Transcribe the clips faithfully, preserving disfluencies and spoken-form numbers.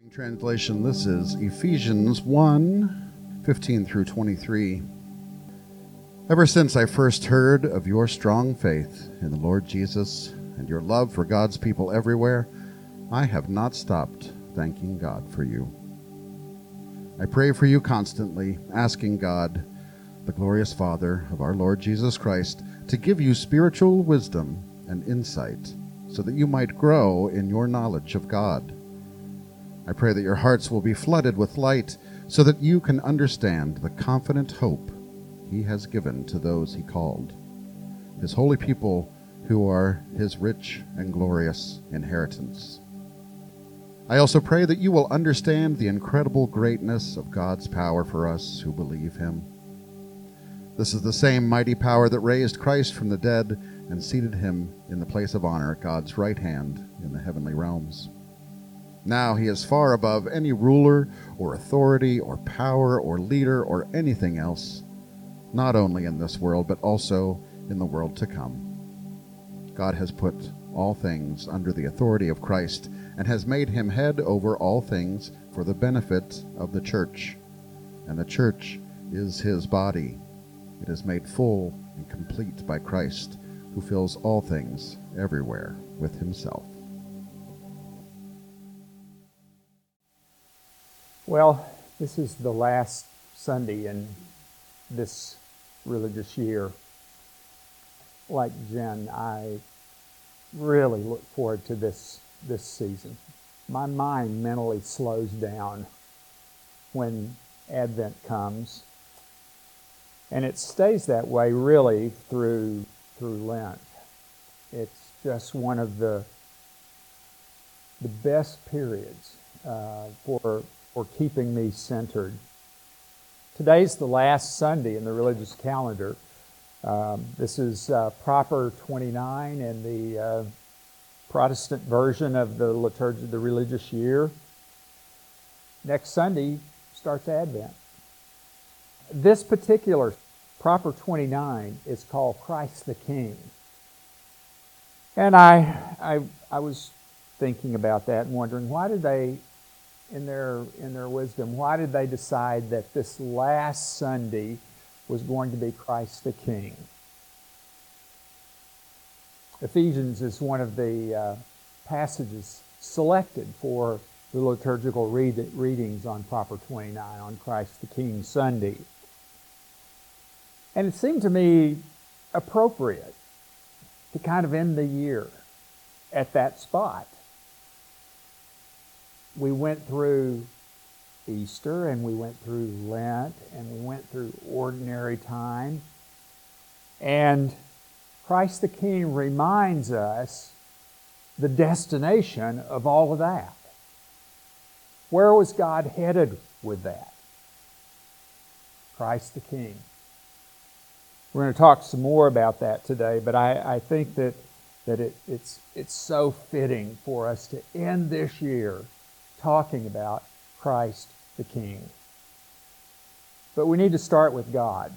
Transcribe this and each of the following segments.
Translation, this is Ephesians one, fifteen through twenty-three. Ever since I first heard of your strong faith in the Lord Jesus and your love for God's people everywhere, I have not stopped thanking God for you. I pray for you constantly, asking God, the glorious Father of our Lord Jesus Christ, to give you spiritual wisdom and insight so that you might grow in your knowledge of God. I pray that your hearts will be flooded with light so that you can understand the confident hope he has given to those he called, his holy people who are his rich and glorious inheritance. I also pray that you will understand the incredible greatness of God's power for us who believe him. This is the same mighty power that raised Christ from the dead and seated him in the place of honor at God's right hand in the heavenly realms. Now he is far above any ruler or authority or power or leader or anything else, not only in this world but also in the world to come. God has put all things under the authority of Christ and has made him head over all things for the benefit of the church. And the church is his body. It is made full and complete by Christ, who fills all things everywhere with himself. Well, this is the last Sunday in this religious year. Like Jen, I really look forward to this, this season. My mind mentally slows down when Advent comes, and it stays that way really through, through Lent. It's just one of the, the best periods uh, for for keeping me centered. Today's the last Sunday in the religious calendar. Um, this is uh, Proper twenty-nine in the uh, Protestant version of the liturgy, the religious year. Next Sunday starts Advent. This particular Proper twenty-nine is called Christ the King. And I, I, I was thinking about that and wondering, why did they In their in their wisdom, why did they decide that this last Sunday was going to be Christ the King? Ephesians is one of the uh, passages selected for the liturgical read, readings on Proper twenty-nine, on Christ the King Sunday. And it seemed to me appropriate to kind of end the year at that spot. We went through Easter, and we went through Lent, and we went through ordinary time. And Christ the King reminds us the destination of all of that. Where was God headed with that? Christ the King. We're going to talk some more about that today, but I, I think that, that it, it's, it's so fitting for us to end this year talking about Christ the King. But we need to start with God.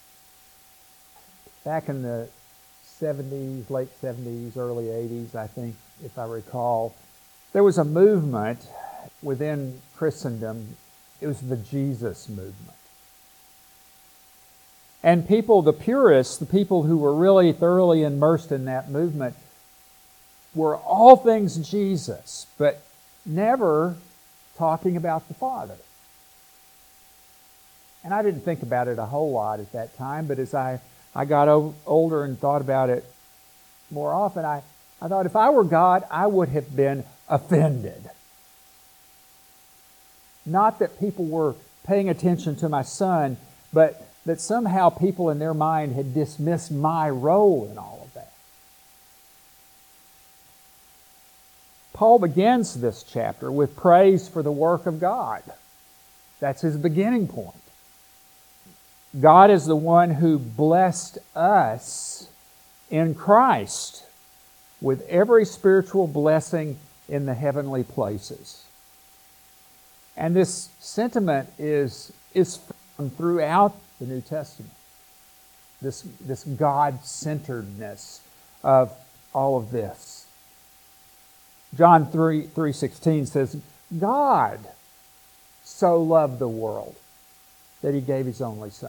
Back in the seventies, late seventies, early eighties, I think, if I recall, there was a movement within Christendom. It was the Jesus movement. And people, the purists, the people who were really thoroughly immersed in that movement, were all things Jesus, but never talking about the Father. And I didn't think about it a whole lot at that time, but as I, I got o- older and thought about it more often, I, I thought if I were God, I would have been offended. Not that people were paying attention to my son, but that somehow people in their mind had dismissed my role in all of that. Paul begins this chapter with praise for the work of God. That's his beginning point. God is the one who blessed us in Christ with every spiritual blessing in the heavenly places. And this sentiment is, is found throughout the New Testament. This, this God-centeredness of all of this. John three sixteen says, God so loved the world that He gave His only Son.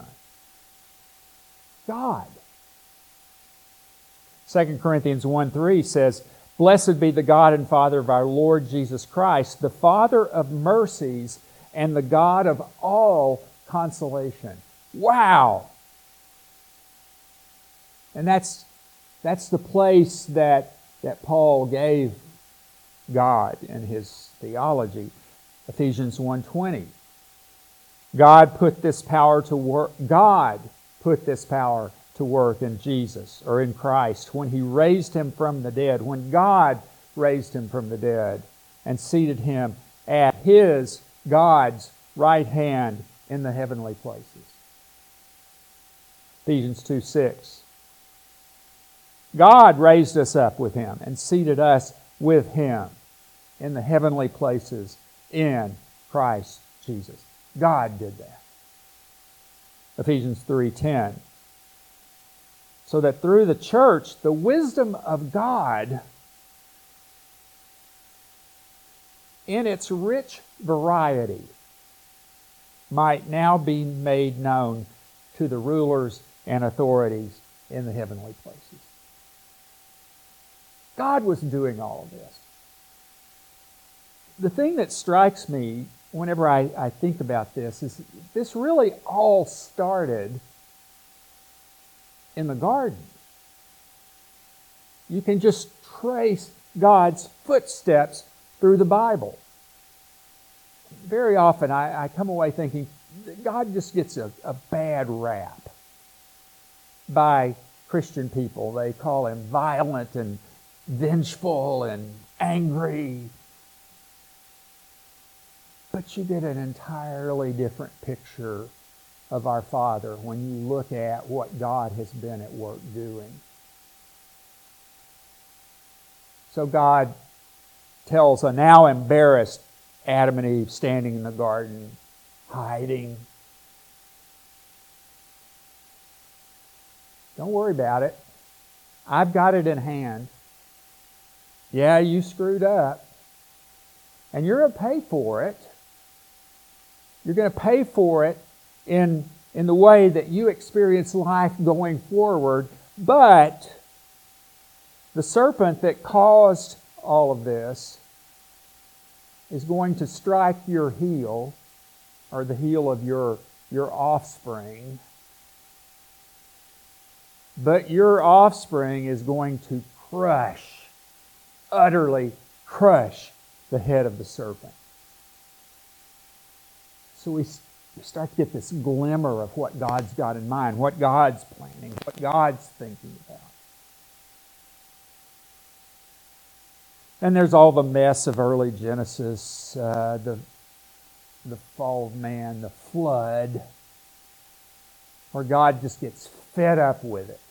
God. Second Corinthians one three says, "Blessed be the God and Father of our Lord Jesus Christ, the Father of mercies and the God of all consolation." Wow! And that's, that's the place that, that Paul gave God in his theology. Ephesians one twenty. God put this power to work. God put this power to work in Jesus, or in Christ, when He raised Him from the dead, when God raised Him from the dead and seated Him at His, God's, right hand in the heavenly places. Ephesians two six. God raised us up with Him and seated us with Him in the heavenly places in Christ Jesus. God did that. Ephesians three ten. So that through the church, the wisdom of God in its rich variety might now be made known to the rulers and authorities in the heavenly places. God was doing all of this. The thing that strikes me whenever I, I think about this is this really all started in the garden. You can just trace God's footsteps through the Bible. Very often I, I come away thinking that God just gets a, a bad rap by Christian people. They call Him violent and vengeful and angry. But you get an entirely different picture of our Father when you look at what God has been at work doing. So God tells a now embarrassed Adam and Eve standing in the garden, hiding. Don't worry about it. I've got it in hand. Yeah, you screwed up. And you're going to pay for it. You're going to pay for it in, in the way that you experience life going forward. But the serpent that caused all of this is going to strike your heel, or the heel of your, your offspring. But your offspring is going to crush, utterly crush the head of the serpent. So we, we start to get this glimmer of what God's got in mind, what God's planning, what God's thinking about. And there's all the mess of early Genesis, uh, the, the fall of man, the flood, where God just gets fed up with it.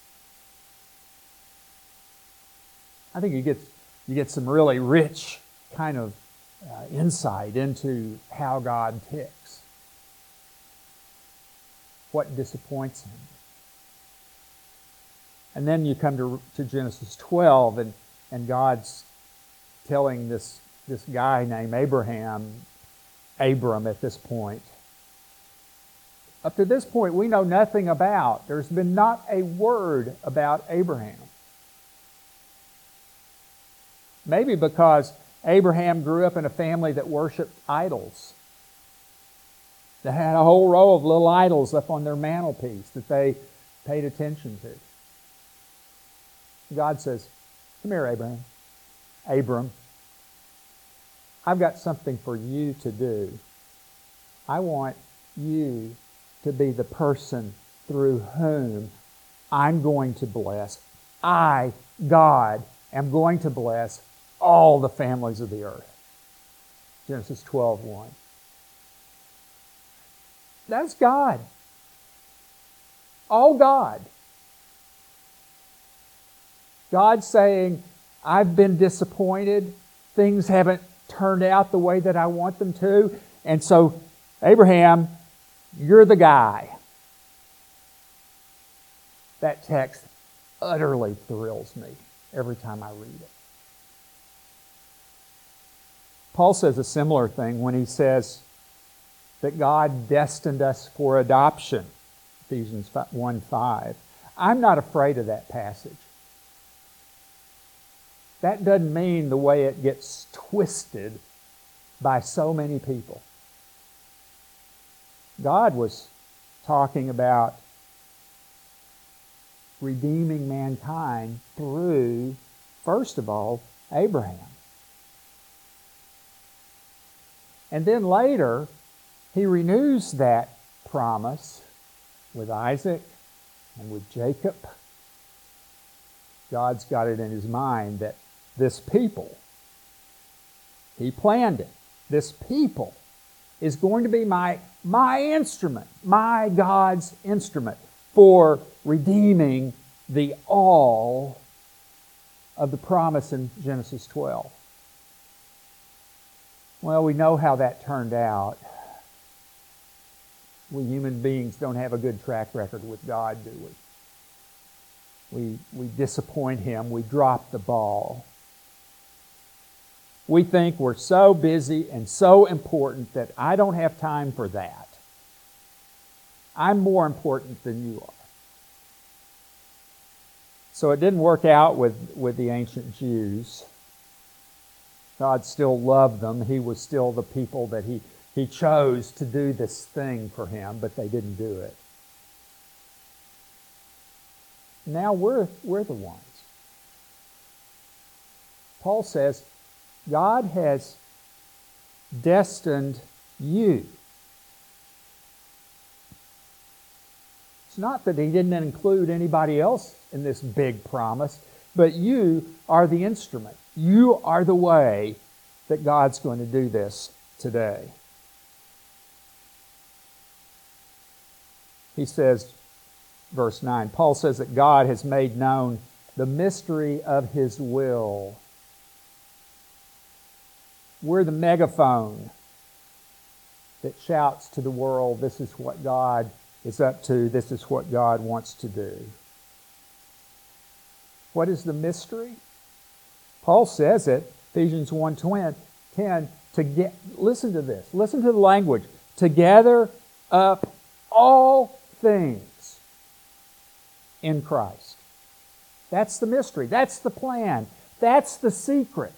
I think you get, you get some really rich kind of uh, insight into how God ticks, what disappoints Him. And then you come to, to Genesis twelve, and, and God's telling this, this guy named Abraham, Abram at this point. Up to this point, we know nothing about. There's been not a word about Abraham. Maybe because Abraham grew up in a family that worshiped idols. That had a whole row of little idols up on their mantelpiece that they paid attention to. God says, "Come here, Abraham. Abram, I've got something for you to do. I want you to be the person through whom I'm going to bless. I, God, am going to bless all the families of the earth." Genesis twelve one. That's God. All God. God saying, I've been disappointed. Things haven't turned out the way that I want them to. And so, Abraham, you're the guy. That text utterly thrills me every time I read it. Paul says a similar thing when he says that God destined us for adoption, Ephesians one five. I'm not afraid of that passage. That doesn't mean the way it gets twisted by so many people. God was talking about redeeming mankind through, first of all, Abraham. And then later, he renews that promise with Isaac and with Jacob. God's got it in his mind that this people, he planned it, this people is going to be my, my instrument, my God's instrument for redeeming the all of the promise in Genesis twelve. Well, we know how that turned out. We human beings don't have a good track record with God, do we? We, we disappoint Him. We drop the ball. We think we're so busy and so important that I don't have time for that. I'm more important than you are. So it didn't work out with, with the ancient Jews. God still loved them. He was still the people that he, he chose to do this thing for Him, but they didn't do it. Now we're, we're the ones. Paul says, God has destined you. It's not that He didn't include anybody else in this big promise, but you are the instrument. You are the way that God's going to do this today. He says, verse nine, Paul says that God has made known the mystery of His will. We're the megaphone that shouts to the world, this is what God is up to, this is what God wants to do. What is the mystery? Paul says it, Ephesians one ten, to get, listen to this, listen to the language, to gather up all things in Christ. That's the mystery, that's the plan, that's the secret.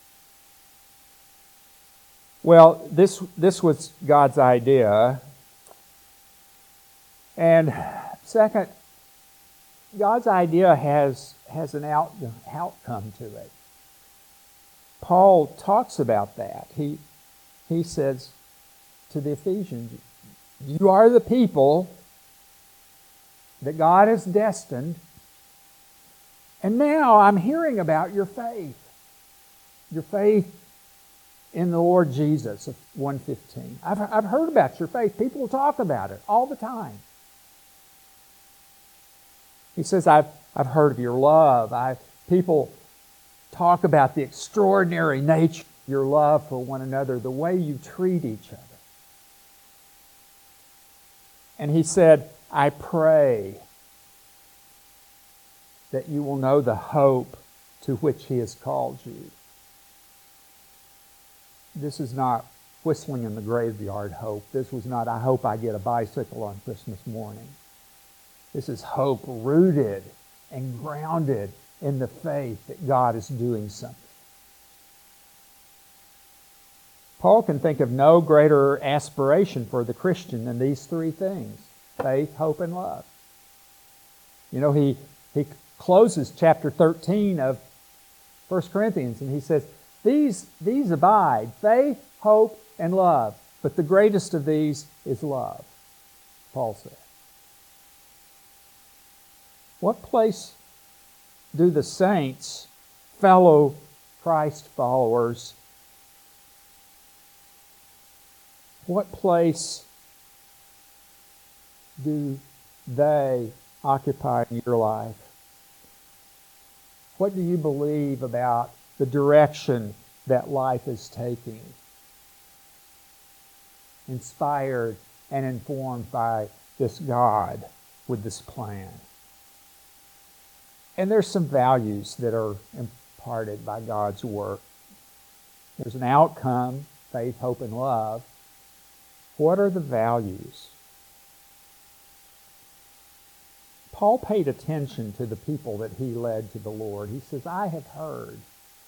Well, this, this was God's idea. And second, God's idea has, has an out, outcome to it. Paul talks about that. He, he says to the Ephesians, you are the people that God has destined, and now I'm hearing about your faith. Your faith in the Lord Jesus, of one fifteen. I've, I've heard about your faith. People talk about it all the time. He says, I've, I've heard of your love. I, people talk about the extraordinary nature of your love for one another, the way you treat each other. And he said, I pray that you will know the hope to which He has called you. This is not whistling in the graveyard hope. This was not, I hope I get a bicycle on Christmas morning. This is hope rooted and grounded in the faith that God is doing something. Paul can think of no greater aspiration for the Christian than these three things: faith, hope, and love. You know, he, he closes chapter thirteen of First Corinthians and he says, These, these abide, faith, hope, and love. But the greatest of these is love, Paul said. What place do the saints, fellow Christ followers, what place do they occupy in your life? What do you believe about the direction that life is taking? Inspired and informed by this God with this plan. And there's some values that are imparted by God's work. There's an outcome, faith, hope, and love. What are the values? Paul paid attention to the people that he led to the Lord. He says, I have heard.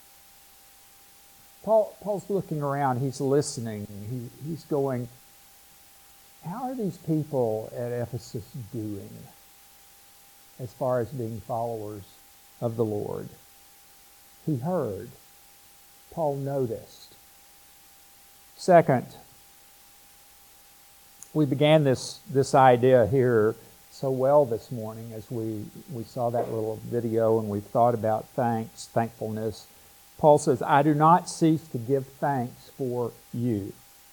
Paul, Paul's looking around, he's listening, he, he's going, how are these people at Ephesus doing as far as being followers of the Lord? He heard. Paul noticed. Second, we began this, this idea here so well this morning as we, we saw that little video and we thought about thanks, thankfulness. Paul says, I do not cease to give thanks for you.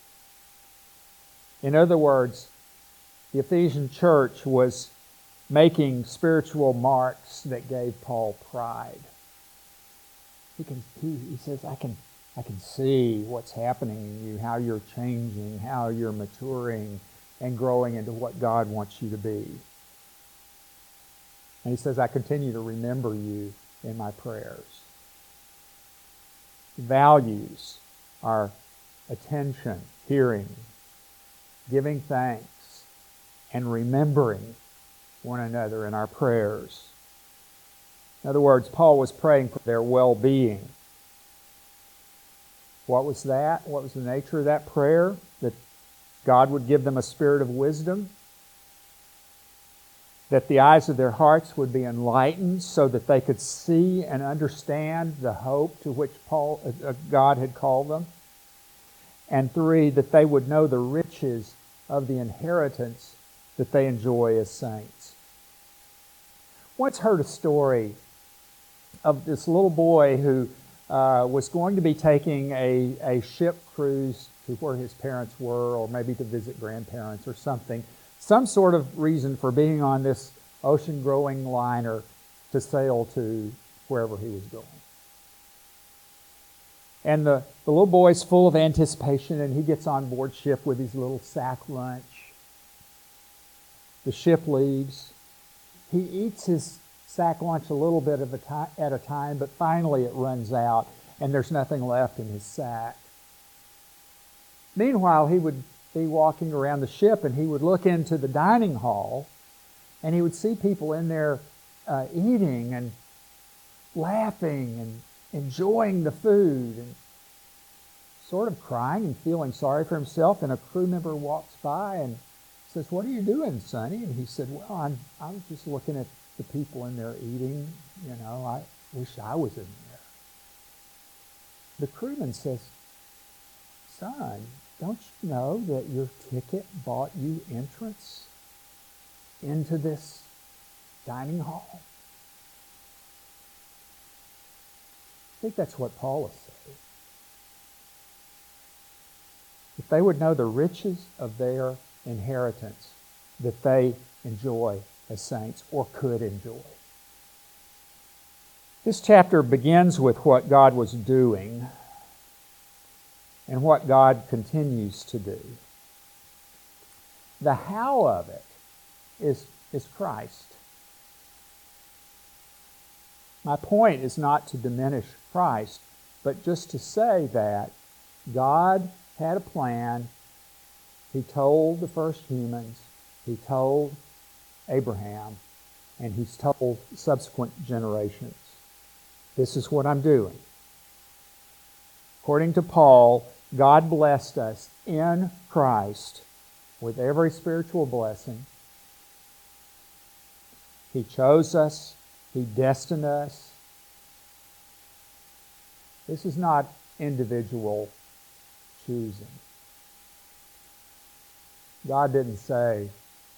In other words, the Ephesian church was making spiritual marks that gave Paul pride. He can he, he says, I can I can see what's happening in you, how you're changing, how you're maturing and growing into what God wants you to be. And he says, I continue to remember you in my prayers. Values are attention, hearing, giving thanks, and remembering one another in our prayers. In other words, Paul was praying for their well-being. What was that? What was the nature of that prayer? That God would give them a spirit of wisdom, that the eyes of their hearts would be enlightened so that they could see and understand the hope to which Paul, uh, God had called them. And three, that they would know the riches of the inheritance that they enjoy as saints. Once heard a story of this little boy who uh, was going to be taking a, a ship cruise to where his parents were, or maybe to visit grandparents or something. Some sort of reason for being on this ocean-going liner to sail to wherever he was going. And the, the little boy's full of anticipation, and he gets on board ship with his little sack lunch. The ship leaves. He eats his sack lunch a little bit of a time, at a time, but finally it runs out, and there's nothing left in his sack. Meanwhile, he would be walking around the ship, and he would look into the dining hall, and he would see people in there uh, eating and laughing and enjoying the food and sort of crying and feeling sorry for himself. And a crew member walks by and says, "What are you doing, Sonny?" And he said, "Well, I'm I'm just looking at the people in there eating. You know, I wish I was in there." The crewman says, "Son, don't you know that your ticket bought you entrance into this dining hall?" I think that's what Paul is saying. If they would know the riches of their inheritance that they enjoy as saints, or could enjoy. This chapter begins with what God was doing and what God continues to do. The how of it is, is Christ. My point is not to diminish Christ, but just to say that God had a plan. He told the first humans, He told Abraham, and He's told subsequent generations. This is what I'm doing. According to Paul, God blessed us in Christ with every spiritual blessing. He chose us. He destined us. This is not individual choosing. God didn't say,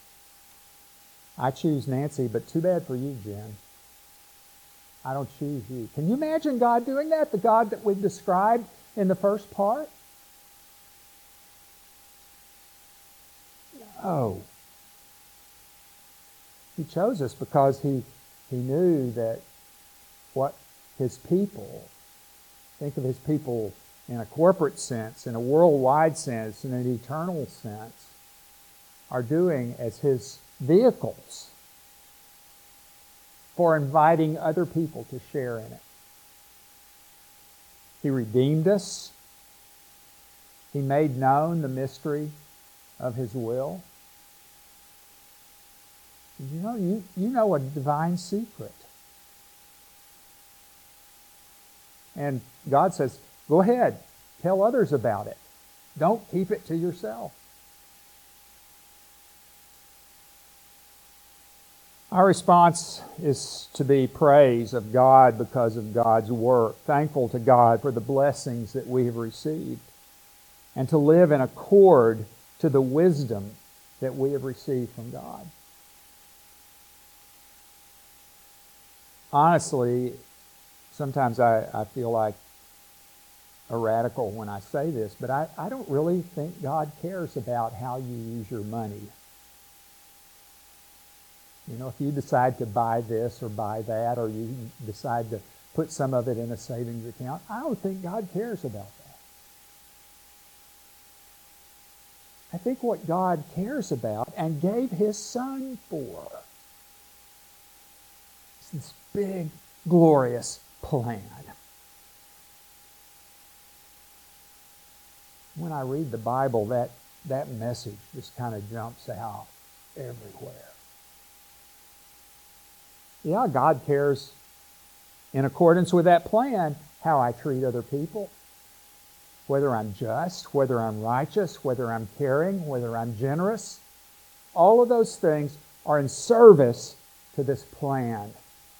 "I choose Nancy, but too bad for you, Jen. I don't choose you." Can you imagine God doing that? The God that we've described in the first part? No. He chose us because he, he knew that what His people, think of His people in a corporate sense, in a worldwide sense, in an eternal sense, are doing as His vehicles for inviting other people to share in it. He redeemed us. He made known the mystery of His will. You know, you, you know a divine secret. And God says, go ahead, tell others about it. Don't keep it to yourself. Our response is to be praise of God because of God's work, thankful to God for the blessings that we have received, and to live in accord to the wisdom that we have received from God. Honestly, sometimes I, I feel like a radical when I say this, but I, I don't really think God cares about how you use your money. You know, if you decide to buy this or buy that, or you decide to put some of it in a savings account, I don't think God cares about that. I think what God cares about and gave His Son for is this big, glorious plan. When I read the Bible, that, that message just kind of jumps out everywhere. Yeah, God cares, in accordance with that plan, how I treat other people. Whether I'm just, whether I'm righteous, whether I'm caring, whether I'm generous. All of those things are in service to this plan.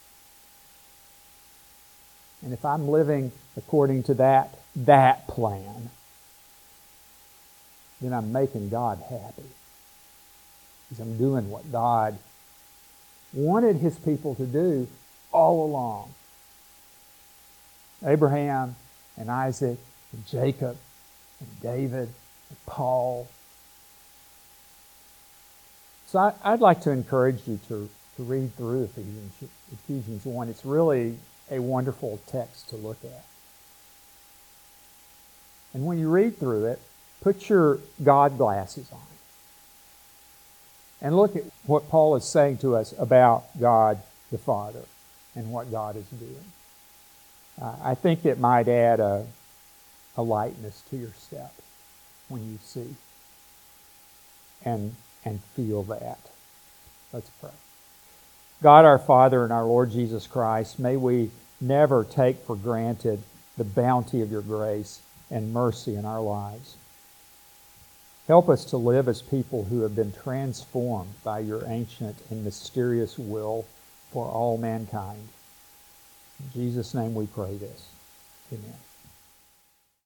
And if I'm living according to that, that plan, then I'm making God happy. Because I'm doing what God wanted His people to do all along. Abraham and Isaac and Jacob and David and Paul. So I, I'd like to encourage you to, to read through Ephesians, Ephesians one. It's really a wonderful text to look at. And when you read through it, put your God glasses on and look at what Paul is saying to us about God the Father and what God is doing. Uh, I think it might add a, a lightness to your step when you see and, and feel that. Let's pray. God our Father and our Lord Jesus Christ, may we never take for granted the bounty of your grace and mercy in our lives. Help us to live as people who have been transformed by your ancient and mysterious will for all mankind. In Jesus' name we pray this. Amen.